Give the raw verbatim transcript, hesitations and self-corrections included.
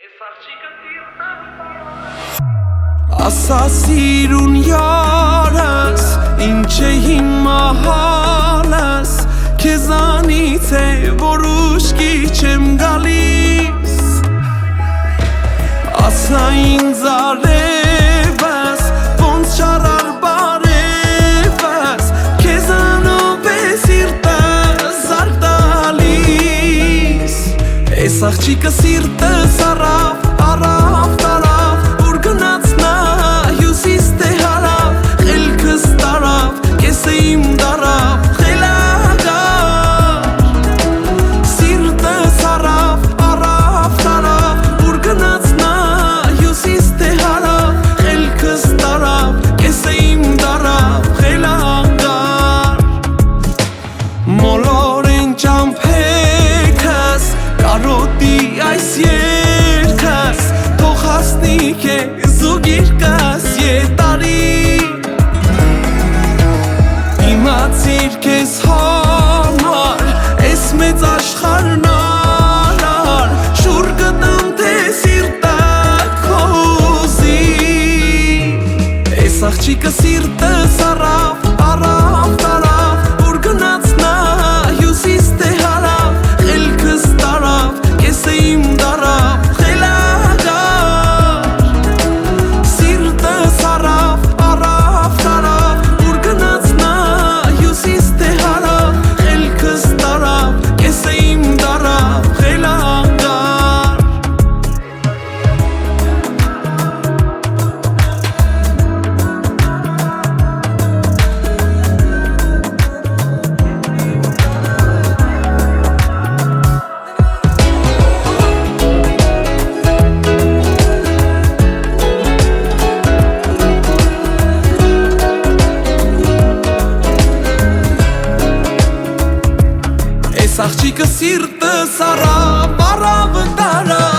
Ասա սիրուն յարս, ինչ է հիմա հալս, քեզանից է որ ուշքի չեմ գալիս, ասա ինձ արևս, ոնց չարար բարևս, քեզանով է սիրտս զարկ տալիս, էս աղջիկը սիրտս առավ, առավ, տարավ, որ գնաց նա հյուսիս թե հարավ, խելքս տարավ, կեսը իմ դարավ, խելագար, սիրտս առավ, առավ, տարավ, որ գնաց նա հյուսիս թե հարավ, խելքս տարավ, կեսը իմ դարավ, խելագար, մոլորեն ճամփեքս, կարոտի այս երկս, թող հասնի քեզ ու գիրկս ետարի, իմացիր քեզ համար, էս մեծ աշխարհն արար, շուռ գտամ թե սիրտը քո ուզի, էս աղջիկը սիրտս առավ, առավ, տարավ, որ գնաց նա հյուսիս թե հարավ, խելքս տարավ, կեսը իմ դարավ, խելագար, սիրտս առավ, առավ, տարավ, որ գնաց նա հյուսիս թե հարավ, խելքս տարավ, կեսը իմ դարավ, խելագար, էս աղջիկը սիրտս առավ, առավ, տարավ,